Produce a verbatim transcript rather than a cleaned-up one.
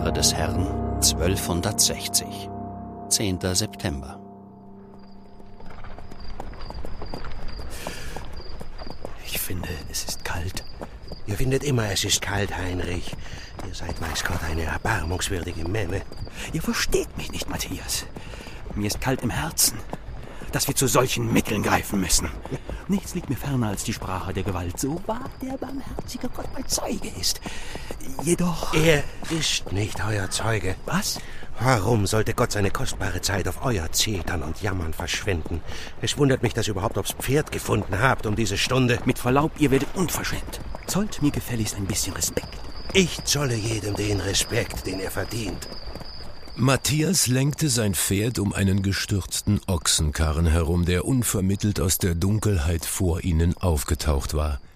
Jahre des Herrn zwölfhundertsechzig. zehnter September. Ich finde, es ist kalt. Ihr findet immer, es ist kalt, Heinrich. Ihr seid, weiß Gott, eine erbarmungswürdige Memme. Ihr versteht mich nicht, Matthias. Mir ist kalt im Herzen, dass wir zu solchen Mitteln greifen müssen. Nichts liegt mir ferner als die Sprache der Gewalt, so wahr der barmherzige Gott bei Zeuge ist. Jedoch... Er ist nicht euer Zeuge. Was? Warum sollte Gott seine kostbare Zeit auf euer Zetern und Jammern verschwenden? Es wundert mich, dass ihr überhaupt aufs Pferd gefunden habt um diese Stunde. Mit Verlaub, ihr werdet unverschämt. Zollt mir gefälligst ein bisschen Respekt. Ich zolle jedem den Respekt, den er verdient. Matthias lenkte sein Pferd um einen gestürzten Ochsenkarren herum, der unvermittelt aus der Dunkelheit vor ihnen aufgetaucht war.